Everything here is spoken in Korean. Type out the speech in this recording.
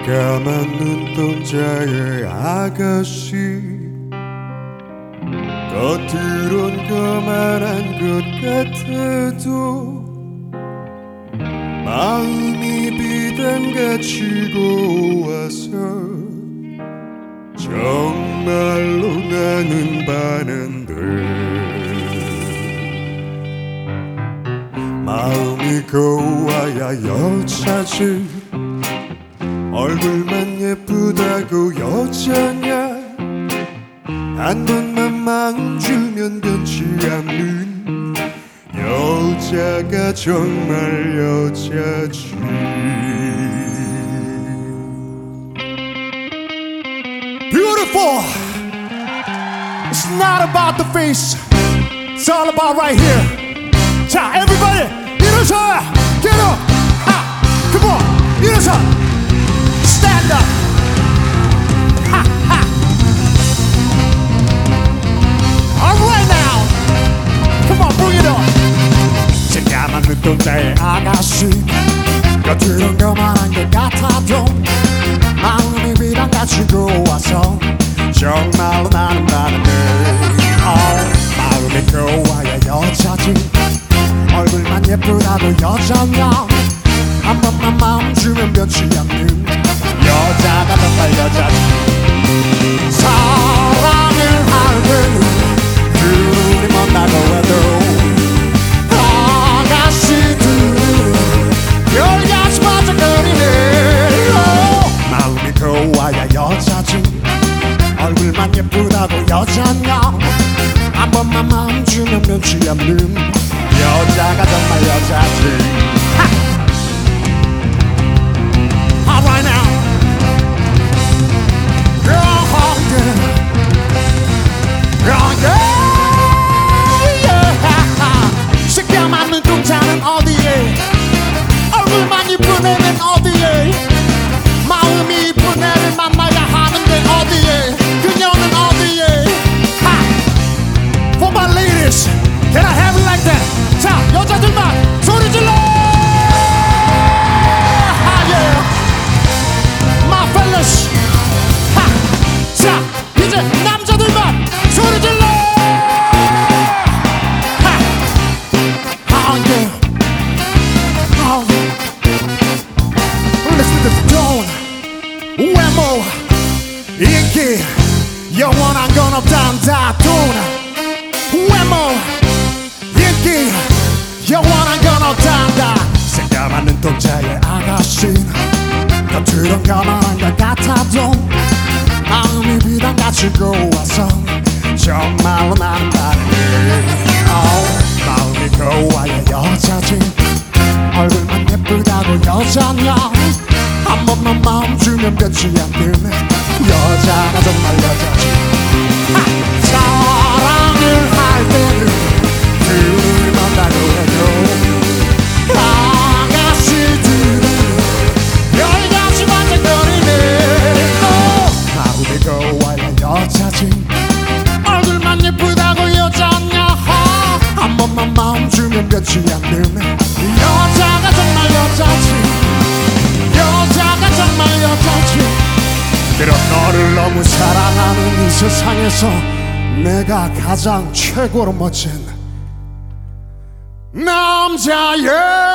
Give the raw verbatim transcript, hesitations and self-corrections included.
까만 눈동자의 아가씨, 겉으론 거만한 것 같아도 마음이 비단같이 고와서 정말로 나는 반한데, 마음이 고와야 여자지, 얼굴만 예쁘다고 여자냐, 한 번만 마음 주면 변치 않는 여자가 정말 여자지. Beautiful. It's not about the face. It's all about right here. 자, everybody, 일어서, get up, ha, come on, 일어서, stand up, ha, ha. All right now, come on, bring it on. 새까만 눈동자의 아가씨, 겉으론 거만한 것 같아도 마음이 비단같이 고와서 정말로 나는 반한데, oh, 마음이 고와야 여자지, 얼굴만 예쁘다고 여자냐, 한 번만 마음 주면 변치 않는 여자가 정말 여자지. 사랑을 할 때는 둘이 만나고 해도 아가씨들은 별같이 반짝거리네. 마음이 고와야 여자지, 얼굴만 예쁘다고 여자냐, 한 번만 마음 주면 변치 않는 여자가 정말 여자지. Alright now, oh yeah, oh yeah, yeah. 새까만 눈동자는 어디에, 얼굴만 이쁜 애는 어디에, 마음이 이쁜 애를 만나야 하는데 어디에, 그녀는 어디에. Ha! For my ladies, can I have it like that? 자, 여자들만 소리 질러! Ah, yeah. My fellas. 하! 자, 이제 남자들만 소리 질러! 하! Oh yeah. Oh yeah. Listen to the tone. 외모, 인기, 영원한 건 없단다 돈. 외모, 인기, 영원한 건 없단다. 새까만 눈동자의 아가씨, 겉으론 가만한 것 같아도 마음이 비단같이 고와서 정말로 나는 반해. oh, 마음이 고와야 여자지, 얼굴만 예쁘다고 여자냐, 한 번만 마음 주면 변치 않는 여자가 정말 여자지. 하! 사랑을 할 때는 둘이 만나고 해도 아가씨들은 별같이 반짝거리네. 마음이 고와야 여자지, 얼굴만 예쁘다고 여자냐, 한 번만 마음 주면 변치 않는 여자가 정말 여자지. 여자가 정말 여자지. 그런 너를 너무 사랑하는 이 세상에서 내가 가장 최고로 멋진 남자야.